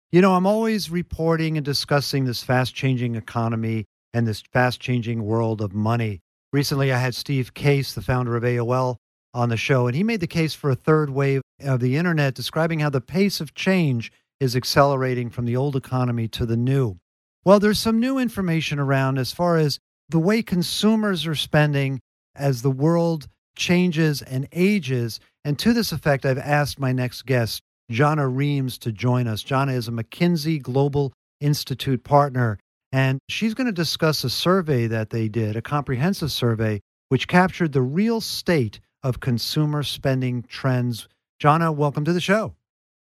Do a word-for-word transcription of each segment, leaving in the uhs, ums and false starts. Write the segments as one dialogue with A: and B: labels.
A: You know, I'm always reporting and discussing this fast changing economy and this fast changing world of money. Recently, I had Steve Case, the founder of A O L, on the show, and he made the case for a third wave of the internet, describing how the pace of change is accelerating from the old economy to the new. Well, there's some new information around as far as the way consumers are spending as the world changes and ages. And to this effect, I've asked my next guest, Jana Reams, to join us. Jana is a McKinsey Global Institute partner, and she's going to discuss a survey that they did, a comprehensive survey, which captured the real state of consumer spending trends. Jana, welcome to the show.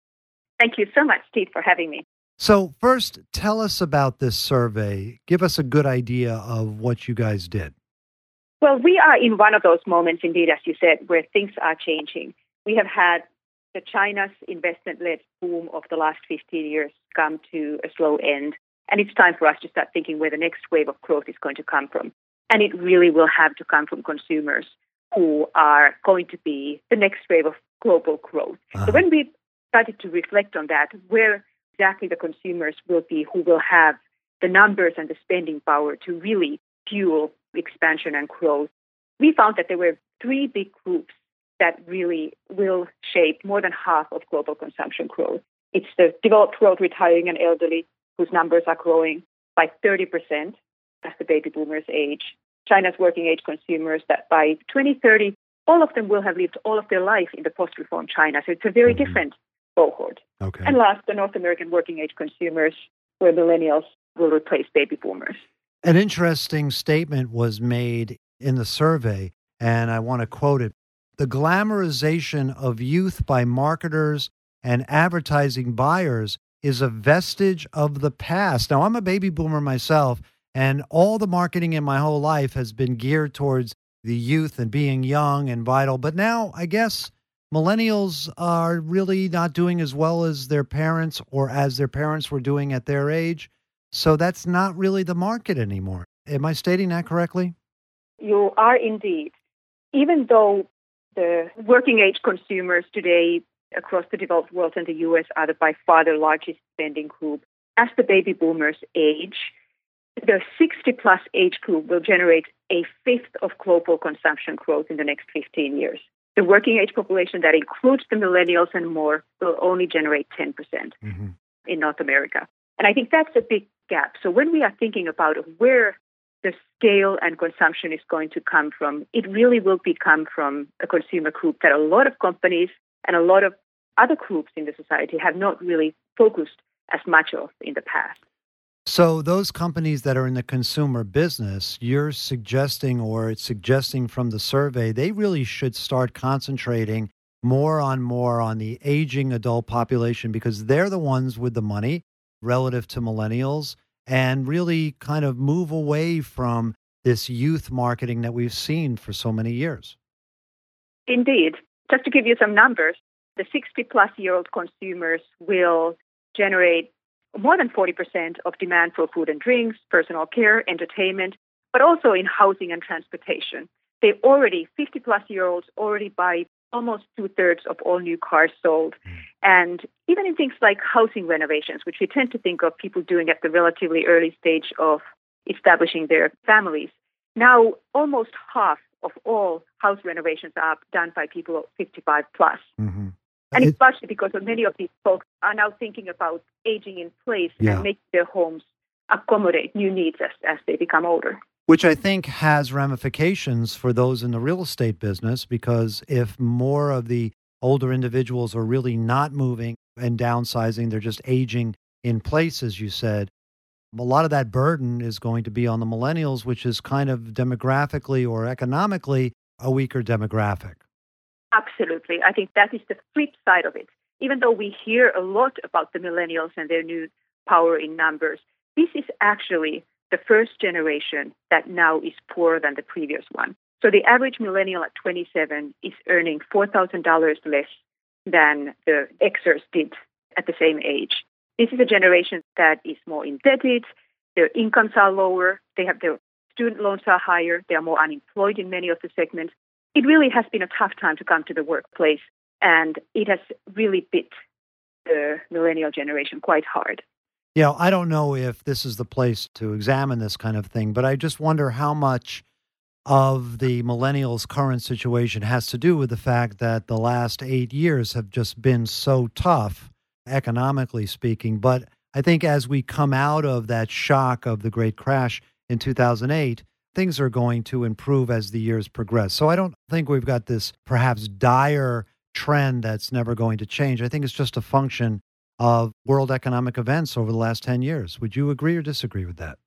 B: Thank you so much, Steve, for having me.
A: So first, tell us about this survey. Give us a good idea of what you guys did.
B: Well, we are in one of those moments, indeed, as you said, where things are changing. We have had the China's investment-led boom of the last fifteen years come to a slow end, and it's time for us to start thinking where the next wave of growth is going to come from. And it really will have to come from consumers who are going to be the next wave of global growth.
A: Uh-huh.
B: So when we started to reflect on that, where exactly the consumers will be who will have the numbers and the spending power to really fuel expansion and growth, we found that there were three big groups that really will shape more than half of global consumption growth. It's the developed world retiring and elderly, whose numbers are growing by thirty percent as the baby boomers age. China's working age consumers that by twenty thirty, all of them will have lived all of their life in the post-reform China. So it's a very
A: Mhm.
B: different cohort.
A: Okay.
B: And last, the North American working age consumers, where millennials will replace baby boomers.
A: An interesting statement was made in the survey, and I want to quote it. The glamorization of youth by marketers and advertising buyers is a vestige of the past. Now, I'm a baby boomer myself, and all the marketing in my whole life has been geared towards the youth and being young and vital. But now, I guess millennials are really not doing as well as their parents or as their parents were doing at their age. So that's not really the market anymore. Am I stating that correctly?
B: You are indeed. Even though the working age consumers today across the developed world and the U S are the by far the largest spending group, as the baby boomers age, the sixty plus age group will generate a fifth of global consumption growth in the next fifteen years. The working age population that includes the millennials and more will only generate ten percent
A: Mm-hmm.
B: in North America. And I think that's a big gap. So when we are thinking about where the scale and consumption is going to come from, it really will become from a consumer group that a lot of companies and a lot of other groups in the society have not really focused as much of in the past.
A: So those companies that are in the consumer business, you're suggesting, or it's suggesting from the survey, they really should start concentrating more on more on the aging adult population because they're the ones with the money relative to millennials, and really kind of move away from this youth marketing that we've seen for so many years.
B: Indeed. Just to give you some numbers, the sixty plus year old consumers will generate more than forty percent of demand for food and drinks, personal care, entertainment, but also in housing and transportation. They already, fifty plus year olds already buy almost two thirds of all new cars sold. And even in things like housing renovations, which we tend to think of people doing at the relatively early stage of establishing their families, now almost half of all house renovations are done by people fifty-five plus.
A: Mm-hmm.
B: And
A: It-
B: it's partially because of many of these folks are now thinking about aging in place
A: Yeah.
B: and making their homes accommodate new needs as, as they become older.
A: Which I think has ramifications for those in the real estate business, because if more of the older individuals are really not moving and downsizing, they're just aging in place, as you said, a lot of that burden is going to be on the millennials, which is kind of demographically or economically a weaker demographic.
B: Absolutely. I think that is the flip side of it. Even though we hear a lot about the millennials and their new power in numbers, this is actually the first generation that now is poorer than the previous one. So the average millennial at twenty-seven is earning four thousand dollars less than the Xers did at the same age. This is a generation that is more indebted, their incomes are lower, they have their student loans are higher, they are more unemployed in many of the segments. It really has been a tough time to come to the workplace, and it has really bit the millennial generation quite hard.
A: You know, I don't know if this is the place to examine this kind of thing, but I just wonder how much of the millennials' current situation has to do with the fact that the last eight years have just been so tough, economically speaking. But I think as we come out of that shock of the great crash in two thousand eight, things are going to improve as the years progress. So I don't think we've got this perhaps dire trend that's never going to change. I think it's just a function of world economic events over the last ten years. Would you agree or disagree with that?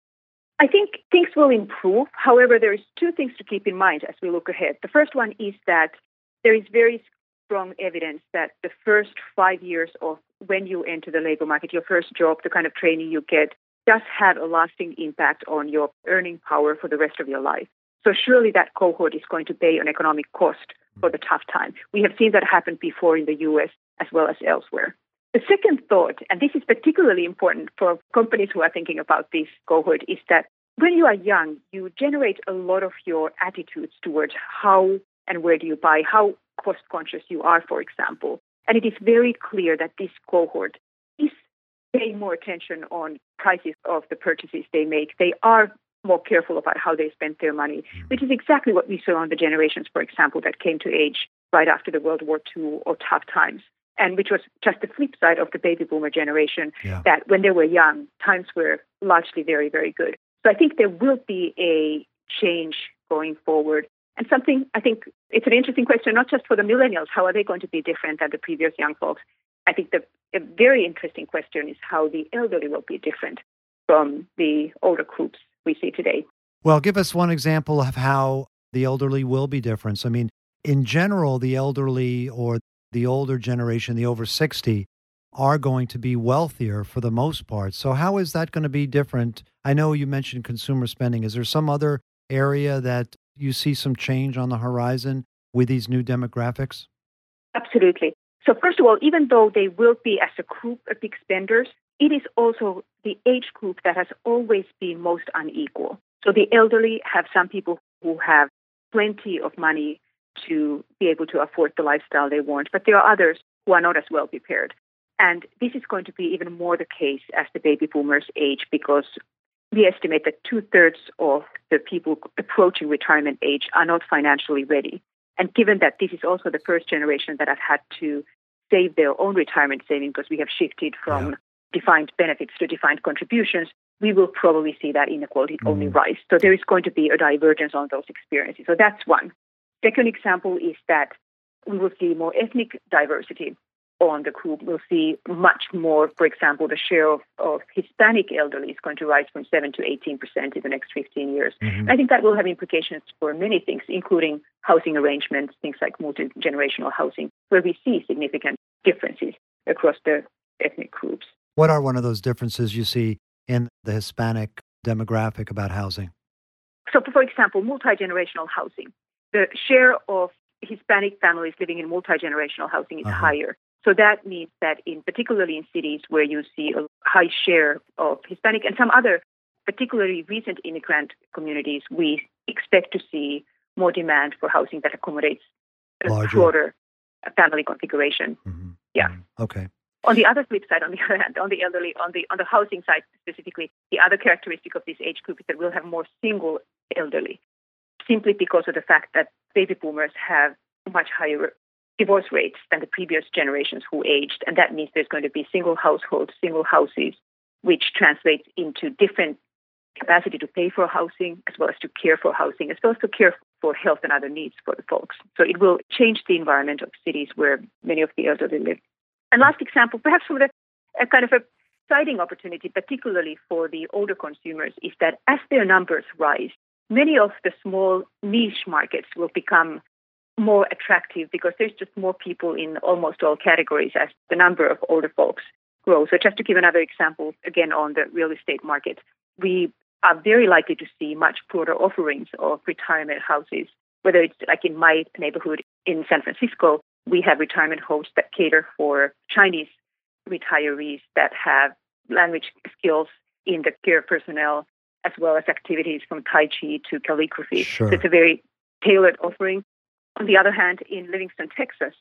B: I think things will improve. However, there's two things to keep in mind as we look ahead. The first one is that there is very strong evidence that the first five years of when you enter the labor market, your first job, the kind of training you get, does have a lasting impact on your earning power for the rest of your life. So surely that cohort is going to pay an economic cost for the tough time. We have seen that happen before in the U S as well as elsewhere. The second thought, and this is particularly important for companies who are thinking about this cohort, is that when you are young, you generate a lot of your attitudes towards how and where do you buy, how cost conscious you are, for example. And it is very clear that this cohort is paying more attention on prices of the purchases they make. They are more careful about how they spend their money, which is exactly what we saw on the generations, for example, that came to age right after the World War Two or tough times. And which was just the flip side of the baby boomer generation, yeah. that when they were young, times were largely very, very good. So I think there will be a change going forward. And something, I think it's an interesting question, not just for the millennials, how are they going to be different than the previous young folks? I think the a very interesting question is how the elderly will be different from the older groups we see today.
A: Well, give us one example of how the elderly will be different. So, I mean, in general, the elderly or the older generation, the over sixty, are going to be wealthier for the most part. So how is that going to be different? I know you mentioned consumer spending. Is there some other area that you see some change on the horizon with these new demographics?
B: Absolutely. So first of all, even though they will be as a group of big spenders, it is also the age group that has always been most unequal. So the elderly have some people who have plenty of money to be able to afford the lifestyle they want, but there are others who are not as well prepared. And this is going to be even more the case as the baby boomers age, because we estimate that two-thirds of the people approaching retirement age are not financially ready. And given that this is also the first generation that have had to save their own retirement savings because we have shifted from yeah. defined benefits to defined contributions, we will probably see that inequality mm. only rise. So there is going to be a divergence on those experiences. So that's one. Second example is that we will see more ethnic diversity on the group. We'll see much more, for example, the share of, of Hispanic elderly is going to rise from seven to eighteen percent in the next fifteen years. Mm-hmm. I think that will have implications for many things, including housing arrangements, things like multi-generational housing, where we see significant differences across the ethnic groups.
A: What are one of those differences you see in the Hispanic demographic about housing?
B: So, for example, multi-generational housing. The share of Hispanic families living in multi-generational housing is uh-huh. higher. So that means that in particularly in cities where you see a high share of Hispanic and some other particularly recent immigrant communities, we expect to see more demand for housing that accommodates a Larger. broader family configuration. Mm-hmm. Yeah.
A: Mm-hmm. Okay.
B: On the other flip side, on the other hand, on the elderly, on the on the housing side specifically, the other characteristic of this age group is that we'll have more single elderly, simply because of the fact that baby boomers have much higher divorce rates than the previous generations who aged. And that means there's going to be single households, single houses, which translates into different capacity to pay for housing, as well as to care for housing, as well as to care for health and other needs for the folks. So it will change the environment of cities where many of the elderly live. And last example, perhaps from the a kind of a exciting opportunity, particularly for the older consumers, is that as their numbers rise, many of the small niche markets will become more attractive because there's just more people in almost all categories as the number of older folks grow. So just to give another example, again, on the real estate market, we are very likely to see much broader offerings of retirement houses, whether it's like in my neighborhood in San Francisco, we have retirement homes that cater for Chinese retirees that have language skills in the care personnel, as well as activities from Tai Chi to calligraphy.
A: Sure.
B: So it's a very tailored offering. On the other hand, in Livingston, Texas,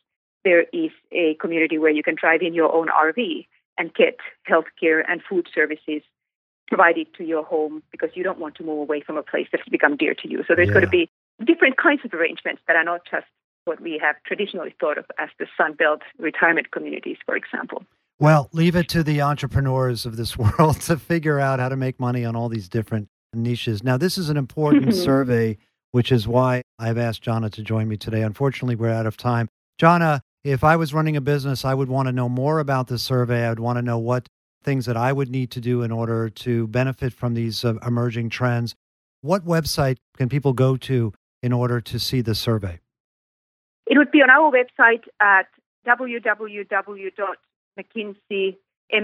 B: there is a community where you can drive in your own R V and get healthcare and food services provided to your home because you don't want to move away from a place that's become dear to you. So there's
A: Yeah.
B: going to be different kinds of arrangements that are not just what we have traditionally thought of as the Sunbelt retirement communities, for example.
A: Well, leave it to the entrepreneurs of this world to figure out how to make money on all these different niches. Now, this is an important survey, which is why I've asked Jana to join me today. Unfortunately, we're out of time. Jana, if I was running a business, I would want to know more about this survey. I would want to know what things that I would need to do in order to benefit from these uh, emerging trends. What website can people go to in order to see the survey?
B: It would be on our website at w w w dot mckinsey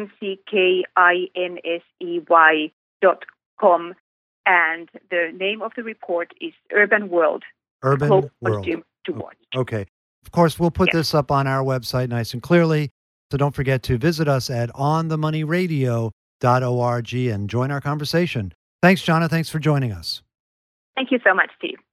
B: dot com, and the name of the report is Urban World,
A: Urban
B: Close
A: World.
B: To, to watch.
A: Okay. Of course, we'll put
B: Yes.
A: this up on our website nice and clearly. So don't forget to visit us at on the money radio dot org and join our conversation. Thanks, Jana. Thanks for joining us.
B: Thank you so much, Steve.